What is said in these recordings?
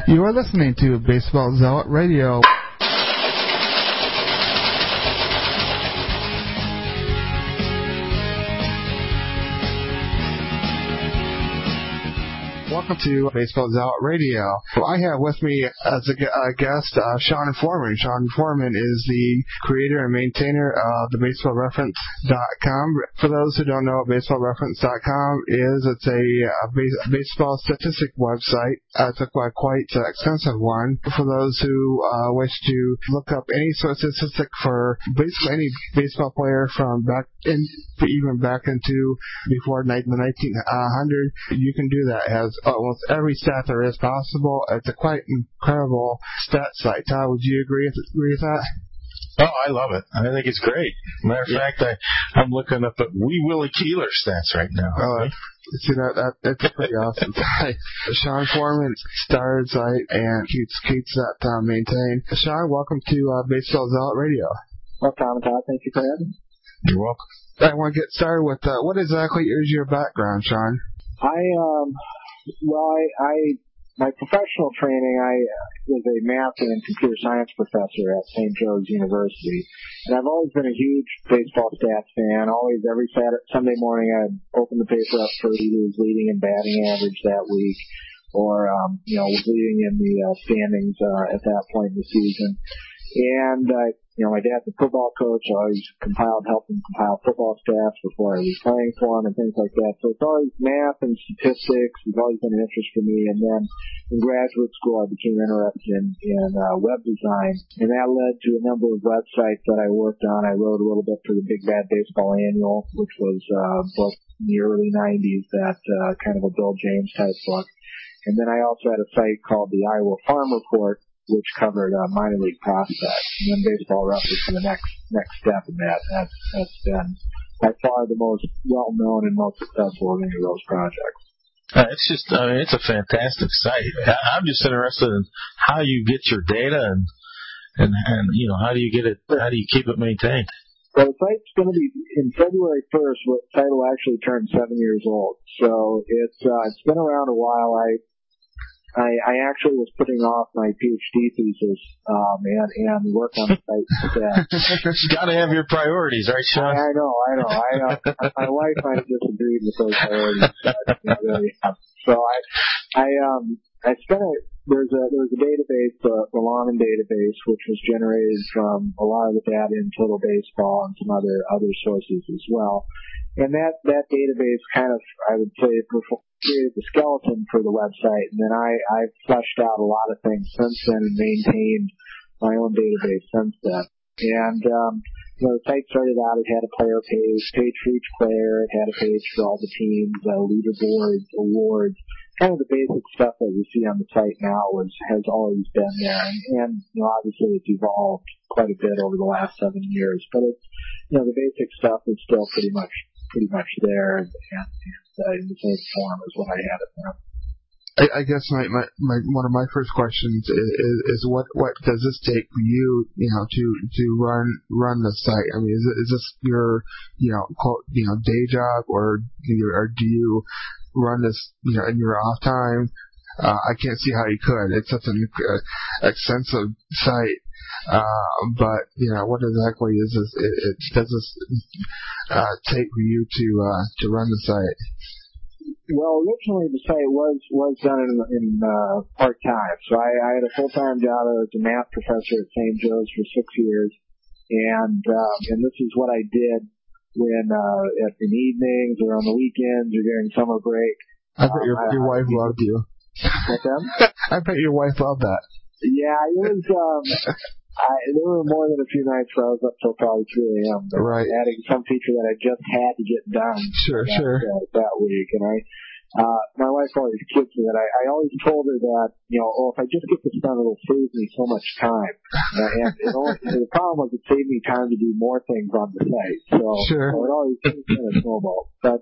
You are listening to Baseball Zealot Radio. Welcome to Baseball Zealot Radio. I have with me as a guest Sean Foreman. Sean Foreman is the creator and maintainer of the BaseballReference.com. For those who don't know what BaseballReference.com is, it's a baseball statistic website. It's a quite extensive one. For those who wish to look up any sort of statistic for basically any baseball player from even back into before the 1900, you can do that. It has almost every stat there is possible. It's a quite incredible stat site. Todd, would you agree with that? Oh, I love it. I think it's great. Matter of fact, I'm looking up at Wee Willie Keeler stats right now. See that's a pretty awesome site. Sean Foreman started site and keeps that maintained. Sean, welcome to Baseball Zealot Radio. Well, Tom and Todd, thank you for having me. You're welcome. I want to get started with what exactly is your background, Sean? My professional training, I was a math and computer science professor at St. Joe's University. And I've always been a huge baseball stats fan. Always, every Sunday morning, I'd open the paper up for either his leading and batting average that week, or, was leading in the standings at that point in the season. And, my dad's a football coach. I always helped him compile football stats before I was playing for him and things like that. So it's always math and statistics. It's always been an interest for me. And then in graduate school, I became interested in web design. And that led to a number of websites that I worked on. I wrote a little bit for the Big Bad Baseball Annual, which was a book in the early 90s, that kind of a Bill James type book. And then I also had a site called the Iowa Farm Report, which covered minor league prospects. And then Baseball Reference for the next step in that. That's been by far the most well-known and most successful of any of those projects. It's a fantastic site. I'm just interested in how you get your data and how do you keep it maintained? Well, the site's going to be, in February 1st, the site will actually turn 7 years old. So it's been around a while. I actually was putting off my PhD thesis and work on the site instead. You got to have your priorities, right, Sean? I know. My wife might have disagreed with those priorities. So I spent there's a database, the Lawman database, which was generated from a lot of the data in Total Baseball and some other sources as well. And that database kind of, I would say, created the skeleton for the website. And then I've fleshed out a lot of things since then and maintained my own database since then. And, the site started out, it had a player page for each player, it had a page for all the teams, leaderboards, awards, kind of the basic stuff that you see on the site now has always been there. And obviously it's evolved quite a bit over the last 7 years, but it's, the basic stuff is still pretty much there and in the same form as what I had it there. I guess my one of my first questions is what does this take for you to run the site? I mean, is this your day job or do you run this in your off time? I can't see how you could. It's such an extensive site. But what exactly is this? Does this take for you to run the site? Well, originally the site was done in part time. So I had a full time job as a math professor at St. Joe's for 6 years, and this is what I did when in evenings or on the weekends or during summer break. I bet your wife loved you. What's that? I bet your wife loved that. Yeah, it was. There were more than a few nights where I was up till probably 3 a.m. Right. Adding some feature that I just had to get done. Sure. That week, and my wife always kids me that I always told her that if I just get this done, it'll save me so much time. And the problem was it saved me time to do more things on the site. So sure. It always kind of snowballed. But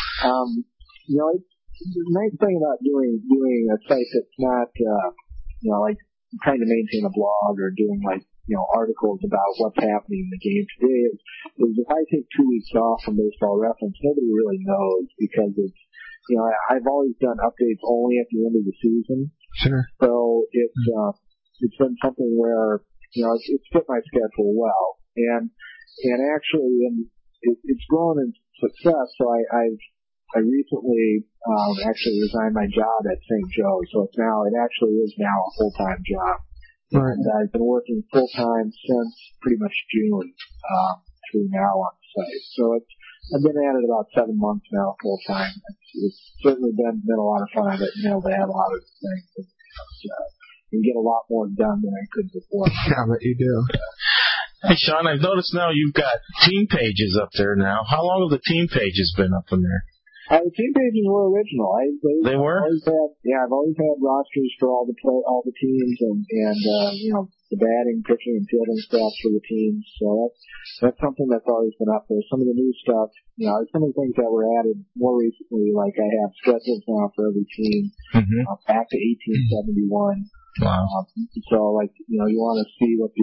the nice thing about doing a site that's not like trying to maintain a blog or doing articles about what's happening in the game today is if I take 2 weeks off from Baseball Reference, nobody really knows because it's I've always done updates only at the end of the season. Sure. So it's been something where, it's fit my schedule well. And actually, it's grown in success. So I recently actually resigned my job at St. Joe. So it actually is now a full-time job. Right. And I've been working full-time since pretty much June through now on the site. So I've been at it about 7 months now full-time. It's certainly been a lot of fun. I've been able to add a lot of things and get a lot more done than I could before. Yeah, but you do. Hey, Sean, I've noticed now you've got team pages up there now. How long have the team pages been up in there? The team pages were original. They were? I've always had rosters for all the teams and the batting, pitching, and fielding stats for the teams. So that's something that's always been up there. Some of the new stuff, some of the things that were added more recently, like I have schedules now for every team back to 1871. Wow. So you want to see what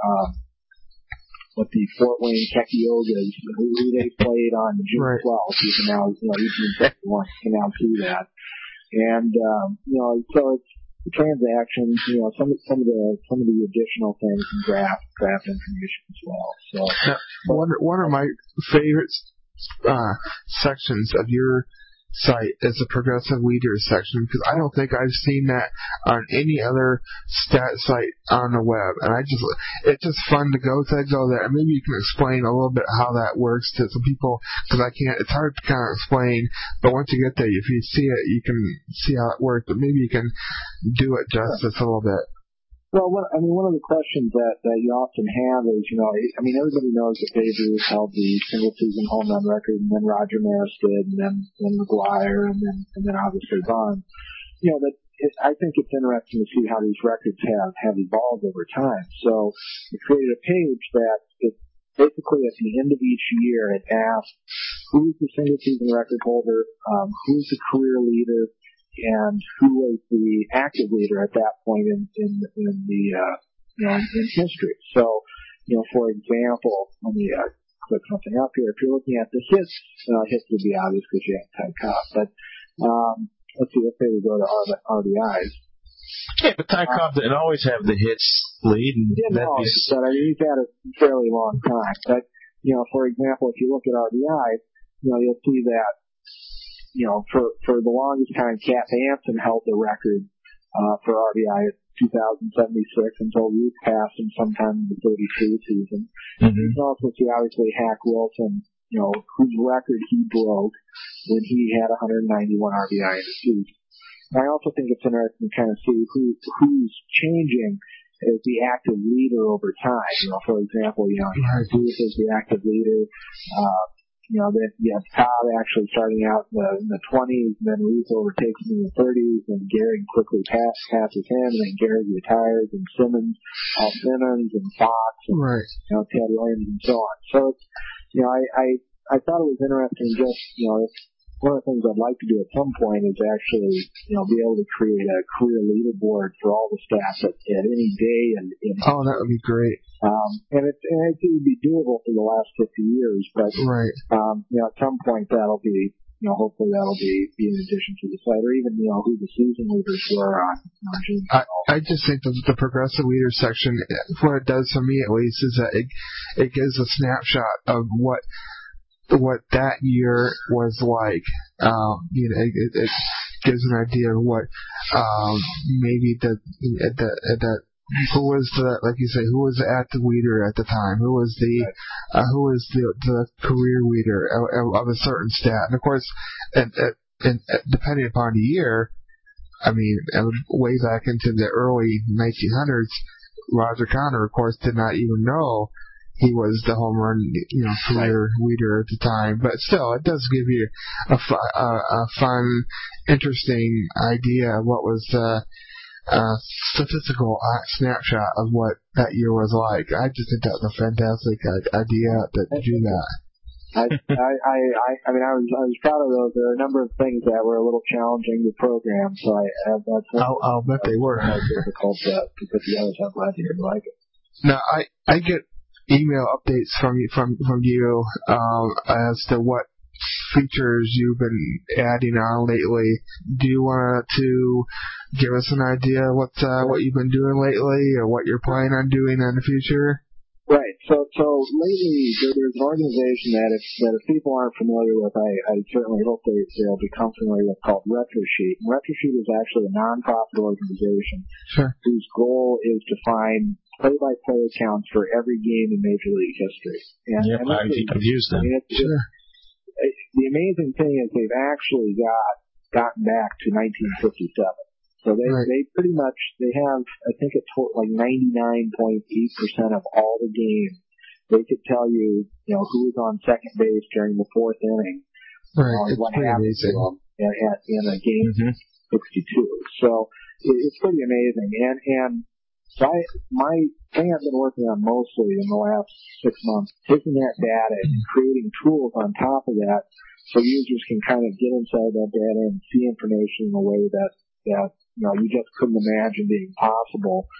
the Fort Wayne Kekiogas, who they played on June 12th. You can now, 1871, you can now see that. And, so it's the transactions, some of the additional things and draft information as well. So, one of my favorite, sections of your site is the progressive leaders section, because I don't think I've seen that on any other stat site on the web, and it's just fun to go there. And maybe you can explain a little bit how that works to some people, because it's hard to kind of explain, but once you get there, if you see it, you can see how it works, but maybe you can do it justice a little bit. Well, one of the questions that you often have is, everybody knows that Babe Ruth held the single season home run record, and then Roger Maris did, and then McGwire, and then obviously Vaughn. I think it's interesting to see how these records have evolved over time. So we created a page that basically at the end of each year it asks who's the single season record holder, who's the career leader, and who was the active leader at that point in history. So, for example, let me click something up here. If you're looking at the hits would be obvious because you have Ty Cobb. But let's see, let's say we go to RBIs. Yeah, but Ty Cobb didn't always have the hits lead. But he's had a fairly long time. But, for example, if you look at RBI, you'll see that for the longest time, Cat Hansen held the record for RBI at 2,076 until Ruth passed him sometime in the 32 season. You can also see, obviously, Hack Wilson, whose record he broke when he had 191 RBI in the season. And I also think it's interesting to kind of see who's changing as the active leader over time. For example, Ruth is the active leader. Then you have Cobb actually starting out in the 20s, and then Ruth overtakes him in the 30s, and Gehrig quickly passes him, and then Gehrig retires, and Al Simmons, and Fox, and Ted Williams, and so on. So it's, I thought it was interesting. Just one of the things I'd like to do at some point is actually be able to create a career leaderboard for all the staff at any day. Oh, that would be great. And it would be doable for the last 50 years, but at some point that'll be, hopefully that'll be in addition to the site, or even who the season leaders were on June. I just think that the progressive leaders section, what it does for me at least, is that it gives a snapshot of what that year was like. It gives an idea of what maybe who was like you say, who was the active leader at the time, who was the career leader of a certain stat, and of course, and depending upon the year, way back into the early 1900s, Roger Connor, of course, did not even know he was the home run, career leader at the time. But still, it does give you a fun, interesting idea of what was the statistical snapshot of what that year was like. I just think that was a fantastic idea to do that. I was proud of those. There are a number of things that were a little challenging to program, so I'll bet they were. Difficult to put together, so I'm glad you didn't like it. Now, I get email updates from you as to what features you've been adding on lately. Do you want to give us an idea of what you've been doing lately, or what you're planning on doing in the future? Right. So lately there's an organization that if people aren't familiar with, I certainly hope they'll become familiar with, called RetroSheet. And RetroSheet is actually a non-profit organization whose goal is to find play-by-play accounts for every game in Major League history. And I've used them. The amazing thing is they've actually gotten back to 1957. So they pretty much, they have, I think it's like 99.8% of all the games. They could tell you, who was on second base during the fourth inning. Right. It's what pretty happened amazing. to them in a game 62. So it's pretty amazing. And so my thing I've been working on mostly in the last 6 months, taking that data and creating tools on top of that so users can kind of get inside that data and see information in a way that you just couldn't imagine being possible,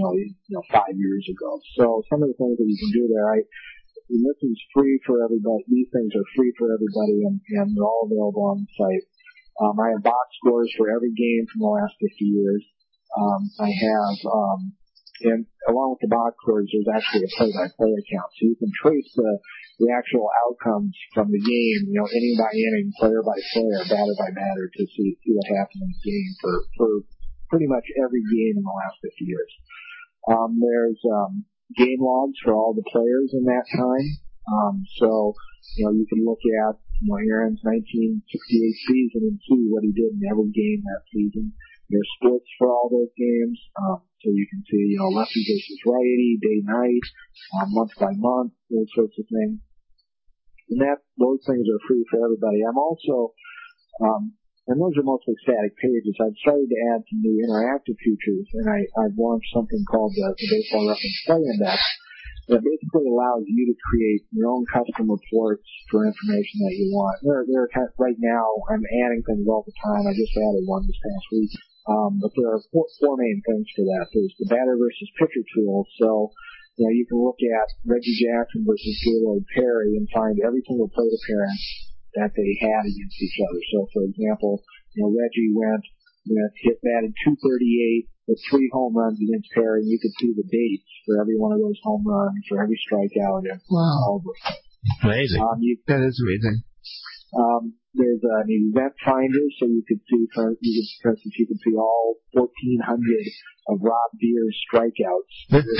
5 years ago. So some of the things that you can do there, and this is free for everybody. These things are free for everybody, and they're all available on the site. I have box scores for every game from the last 50 years. I have, and along with the box scores, there's actually a play-by-play account, so you can trace the actual outcomes from the game, inning by inning, player by player, batter by batter, to see what happened in the game for pretty much every game in the last 50 years. There's game logs for all the players in that time. So you can look at Aaron's 1968 season and see what he did in every game that season. There's splits for all those games, so you can see lefty versus righty, day night, month by month, those sorts of things. And those things are free for everybody. I'm also, and those are mostly static pages. I've started to add some new interactive features, and I've launched something called the Baseball Reference Play Index that basically allows you to create your own custom reports for information that you want. They're kind of, right now, I'm adding things all the time. I just added one this past week. But there are four main things for that. There's the batter versus pitcher tool. So, you can look at Reggie Jackson versus Gaylord Perry and find every single plate appearance that they had against each other. So, for example, Reggie batted 238 with 3 home runs against Perry, and you could see the dates for every one of those home runs, for every strikeout, and all those things. Amazing. That is amazing. There's an event finder, so you could see, for instance, you can see all 1,400 of Rob Deere's strikeouts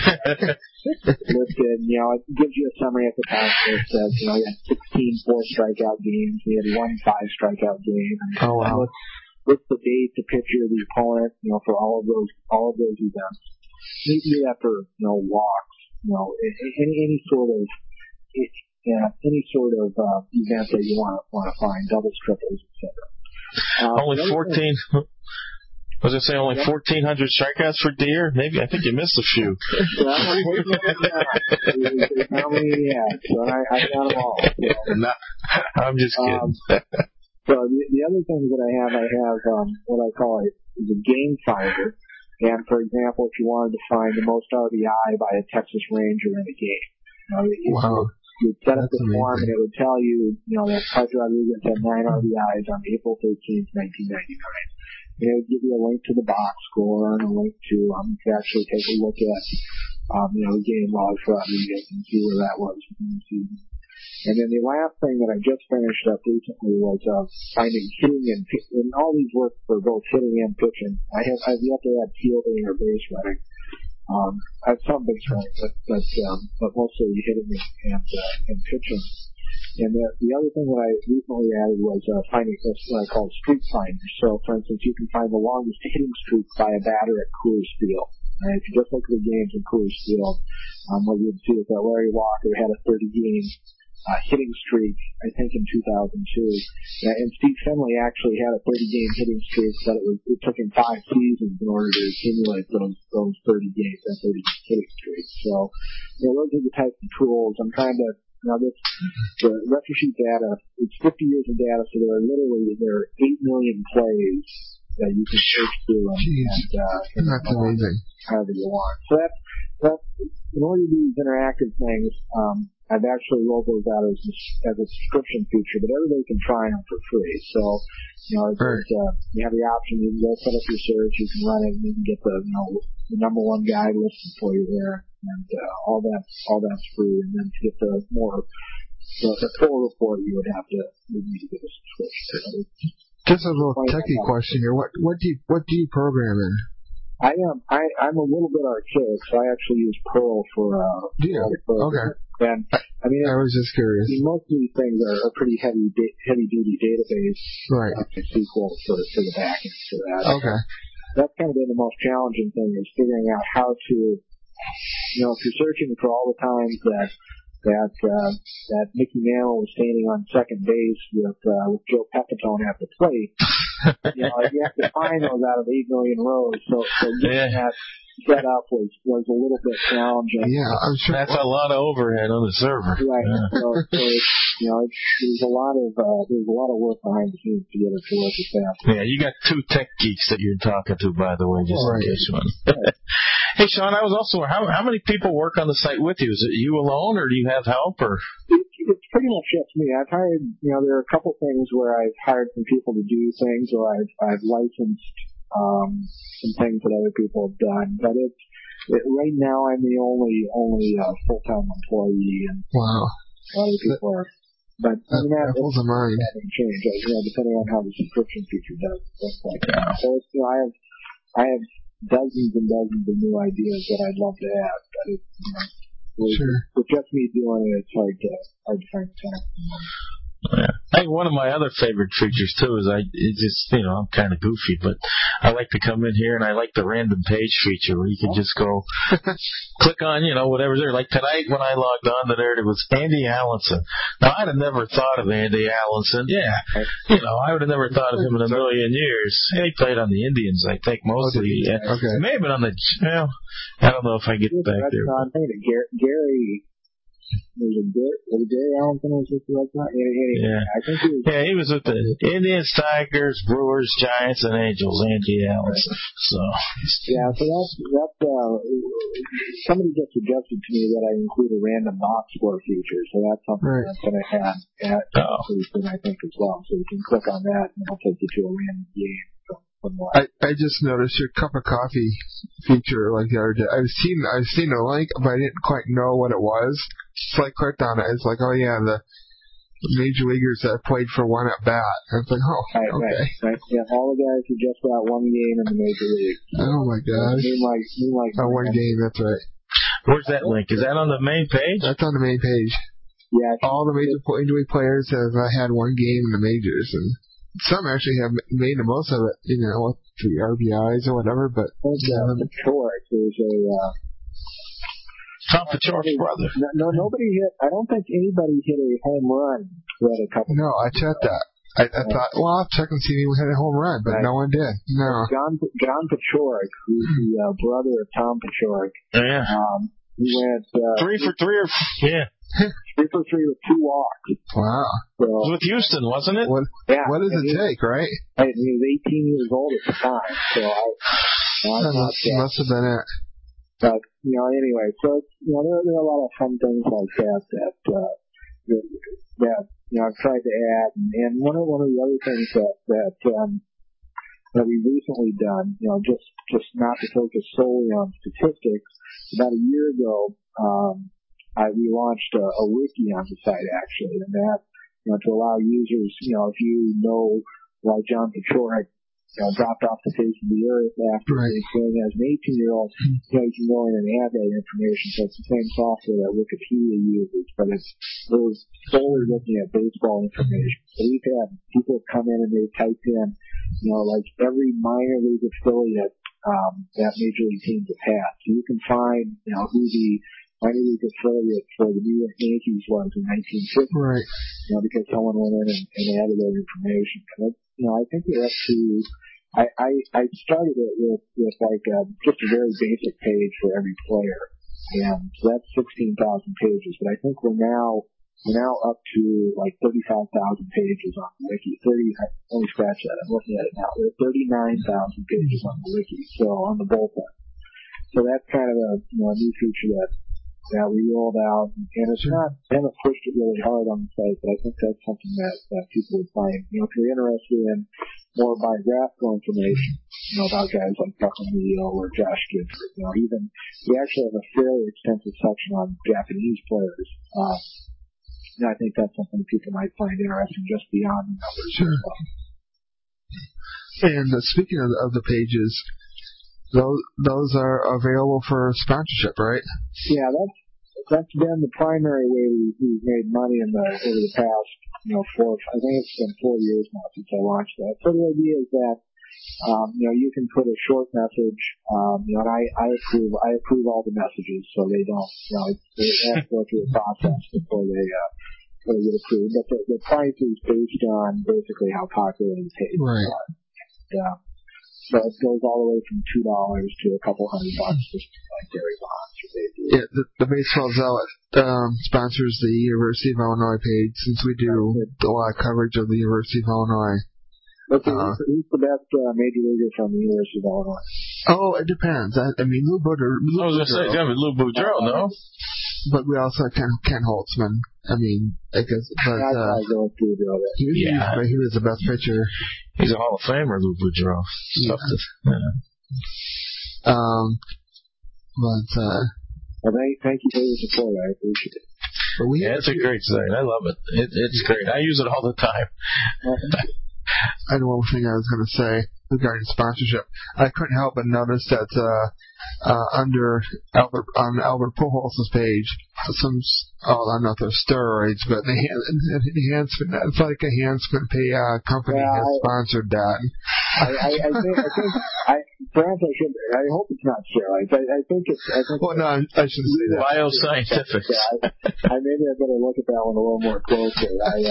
listed. It gives you a summary at the top that says, he had 16 4-strikeout games, he had 1 5-strikeout game. Oh wow! What's the date, the pitcher, the opponent, for all of those events. You do that for walks, any sort of. Any sort of event that you want to find, doubles, triples, etc. Only 14. Was it say only 1,400 strikeouts for Deere? Maybe I think you missed a few. How many he had? So I got them all. No, I'm just kidding. So the other things that I have what I call is a game finder. And for example, if you wanted to find the most RBI by a Texas Ranger in a game, wow. You'd set up the form and it would tell you, that Pedro Rodriguez had 9 RBIs on April 13th, 1999. And it would give you a link to the box score and a link to actually take a look at, the game log for Rodriguez and see where that was within the season. And then the last thing that I just finished up recently was finding hitting and all these work for both hitting and pitching. I've yet to add fielding or base running. I have some base running, but mostly hitting and pitching. And the other thing that I recently added was finding what I call streak finders. So, for instance, you can find the longest hitting streak by a batter at Coors Field. And if you just look at the games in Coors Field, what you'd see is that Larry Walker had a 30-game hitting streak, I think, in 2002. And Steve Finley actually had a 30-game hitting streak, but it took him 5 seasons in order to accumulate those 30 games, that 30 hitting streak. So, those are the types of tools. I'm trying to, the RetroSheet data, it's 50 years of data, so there are 8 million plays that you can search through and that's amazing. However you want. So that's in order to do these interactive things, I've actually rolled those out as a subscription feature, but everybody can try them for free. So, you have the option. You can go set up your search. You can run it. And you can get the number one guide listed for you there, and all that's free. And then to get the full report, you would need to get a subscription. Just a little techie question here. What do you program in? I'm a little bit archaic, so I actually use Perl for okay. And I mean, I was just curious. Most of these things are pretty heavy duty database, right? SQL for the backend for that. Okay. That's kind of been the most challenging thing, is figuring out how to, if you're searching for all the times that Mickey Mantle was standing on second base with Joe Pepitone at the plate. You have to find those out of 8 million rows. So getting that set up was a little bit challenging. Yeah, I'm sure that's a lot of overhead on the server. Right. Yeah. So there's a lot of work behind the scenes to get it to work as fast. Yeah, you got two tech geeks that you're talking to, by the way, just in case one. Hey, Sean, I was also how many people work on the site with you? Is it you alone, or do you have help? Or it's pretty much just me. I've hired, there are a couple things where I've hired some people to do things, or I've licensed some things that other people have done. But right now I'm the only full-time employee, and wow, a lot of people are. But I mean, that hasn't changed. Depending on how the subscription feature does like that. So I have dozens and dozens of new ideas that I'd love to add, but with just me doing it, it's hard to find time. Yeah. I think one of my other favorite features too is I'm kind of goofy, but I like to come in here and I like the random page feature where you can just go click on, whatever's there. Like tonight when I logged on to there, it was Andy Allenson. Now I'd have never thought of Andy Allenson. Yeah. I would have never thought of him in a million years. He played on the Indians, I think, mostly. Yeah. Okay. He may have been on the, I don't know if I get back there. I'm thinking Gary. Was it Gary Allenson or something like that? Yeah. I think he was. Yeah, he was with the Indians, Tigers, Brewers, Giants, and Angels. Andy Allenson. So. Yeah, so that's somebody just suggested to me that I include a random box score feature, so that's something that's going to add I think as well. So you can click on that and it'll take you to a random game. I just noticed your cup of coffee feature like the other day. I've seen a link, but I didn't quite know what it was. So I clicked on it. It's like, oh yeah, the major leaguers that played for one at bat. I was like, okay. Right. Yeah, all the guys who just got one game in the major league. Oh my gosh. One game. That's right. Where's that link? Is that on the main page? That's on the main page. Yeah. All the major league players have had one game in the majors, and some actually have made the most of it, with the RBIs or whatever, but... Paciorek, there's Tom Paciork's brother. No, nobody hit... I don't think anybody hit a home run a couple... No, I checked that. I thought, I'll check and see if we had a home run, but no one did. No. John Paciorek, who's the brother of Tom Paciorek. Yeah. He went... 3 for 3 or... Yeah. 3 for 3 with 2 walks. Wow. So, it was with Houston, wasn't it? What does it take, right? He was 18 years old at the time, so that must have been it. But, anyway, so, there are a lot of fun things like that I've tried to add. And one of the other things that we've recently done, just not to focus solely on statistics, about a year ago, we launched a wiki on the site, actually, and that, to allow users, if you know why John Paciorek, dropped off the face of the earth after playing as an 18-year-old, you can go in and add that information. So it's the same software that Wikipedia uses, but it was solely looking at baseball information. So we've had people come in and they've typed in, like every minor league affiliate that major league teams have had. So you can find, who the minor league affiliate for the New York Yankees was in 1950. Right. Because someone went in and added that information. And I think we're up to, I started it with like just a very basic page for every player. And so that's 16,000 pages. But I think we're now up to like 35,000 pages on the wiki. Let me scratch that. I'm looking at it now. There are 39,000 pages on the wiki. So on the bullpen. So that's kind of a new feature that that we rolled out, and it's not, I haven't pushed it really hard on the site, but I think that's something that people would find. If you're interested in more biographical information, about guys like Buckland Neal or Josh Gifford, even, we actually have a fairly extensive section on Japanese players. I think that's something people might find interesting just beyond the numbers. Sure. And speaking of the pages, those are available for sponsorship, right? Yeah, that's been the primary way we've made money over the past, I think it's been 4 years now since I launched that. So the idea is that, you can put a short message, and I approve all the messages, so they don't, they have to go through a process before they get approved. But the price is based on basically how popular the pages are. So it goes all the way from $2 to a couple $100, just like Gary Bonds or they do. Yeah, the Baseball Zealot sponsors the University of Illinois page, since we do a lot of coverage of the University of Illinois. Who's the best major leaguer from the University of Illinois? Oh, it depends. I mean, Lou Boudreau. I was going to say, Lou Boudreau, no? But we also have Ken Holtzman. I mean, I guess, but he was the best pitcher. He's a Hall of Famer, Lou Boudreau. Yeah. Thank you for your support. I appreciate it. It's a great site. I love it. It's great. I use it all the time. I know one thing I was going to say regarding sponsorship. I couldn't help but notice that under Albert Pujols' page, I don't know if they're steroids, but enhancement. It's like a enhancement company has sponsored that. I think perhaps I hope it's not steroids. I think well, no, I shouldn't say that. Bioscientific. Maybe I better look at that one a little more closely.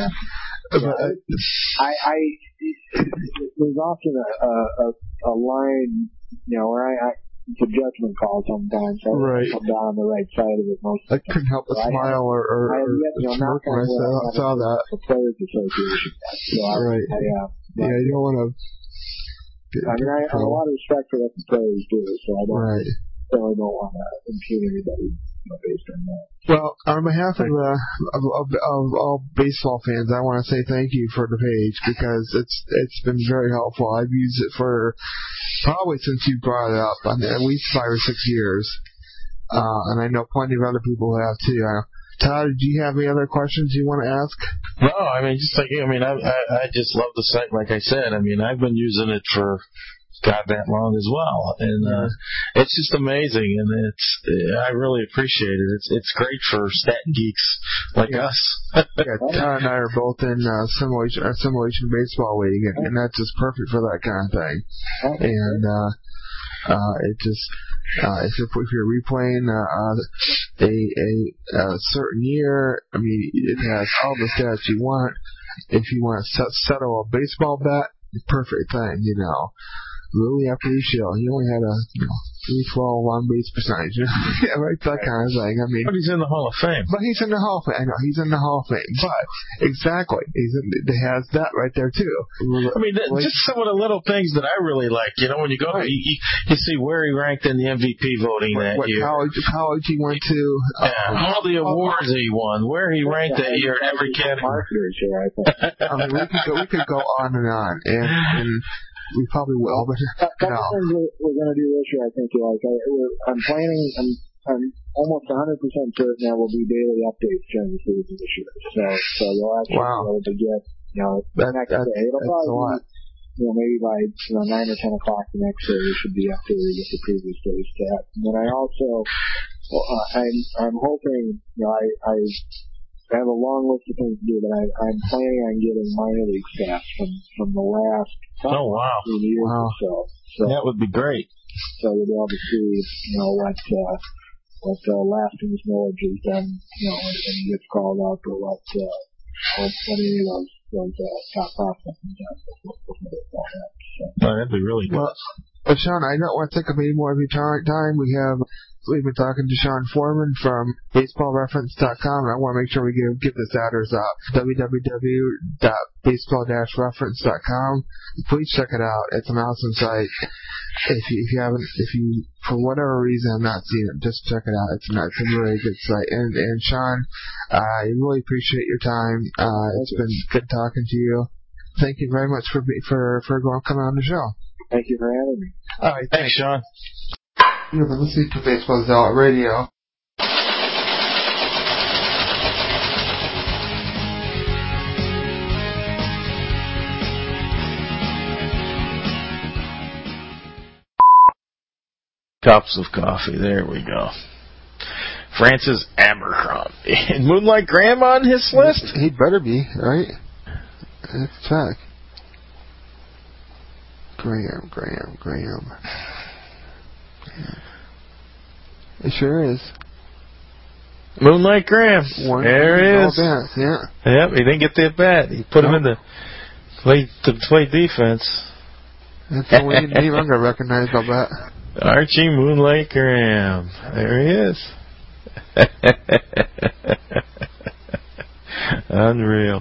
There's often a line, where it's a judgment call sometimes. I come down the right side of it most of the time. I couldn't help but smile or smirk when I saw that. The Players Association. So you don't want to. I have a lot of respect for what the players do, so I don't want to impugn anybody based on that. Well, on behalf of all baseball fans, I want to say thank you for the page, because it's been very helpful. I've used it for probably since you brought it up, at least 5 or 6 years, and I know plenty of other people who have too. Todd, do you have any other questions you want to ask? No, I just love the site. Like I said, I've been using it for that long as well, and it's just amazing, and I really appreciate it. It's great for stat geeks like us. Todd and I are both in Simulation Baseball League, and that's just perfect for that kind of thing. And it just if you're replaying a certain year, it has all the stats you want. If you want to settle a baseball bet, perfect thing, Really appreciate. He only had a 312 on base percentage. That kind of thing. But he's in the Hall of Fame. But he's in the Hall of Fame. I know he's in the Hall of Fame. But exactly, it has that right there too. Just some of the little things that I really like. When you go, you see where he ranked in the MVP voting that year. College he went to. All the awards he won. Where he ranked that year in every category. We could go on, and we probably will, but things we're going to do this year, I think I'm planning. I'm almost 100% certain there will be daily updates during the season this year. So you'll actually be able to get the next day. It'll probably be maybe by 9 or 10 o'clock the next day we should be updated with the previous day's stats. And then I also I'm hoping I have a long list of things to do, but I'm planning on getting minor league stats from the last 3 years or so. That would be great. So you'll be able to see, what Lasting's Village has done, when he gets called up, or what any of those top prospects have done. That'd be really good. Well, But Sean, I don't want to take up any more of your time. We've been talking to Sean Foreman from BaseballReference.com, and I want to make sure we give this address up: www.baseball-reference.com. Please check it out. It's an awesome site. If you for whatever reason have not seen it, just check it out. It's a really good site. And Sean, I really appreciate your time. It's been good talking to you. Thank you very much for coming on the show. Thank you for having me. All right, Thanks, Sean. You've been listening to Baseball Zealot Radio. Cups of coffee. There we go. Francis Abercrombie. Moonlight Graham on his list? He better be, right? Let's check. Graham. It sure is. Moonlight Graham. There he is. Yeah. Yep, he didn't get the at bat. He put him in to play defense. That's the only name I'm going to recognize, I'll bet. Archie Moonlight Graham. There he is. Unreal.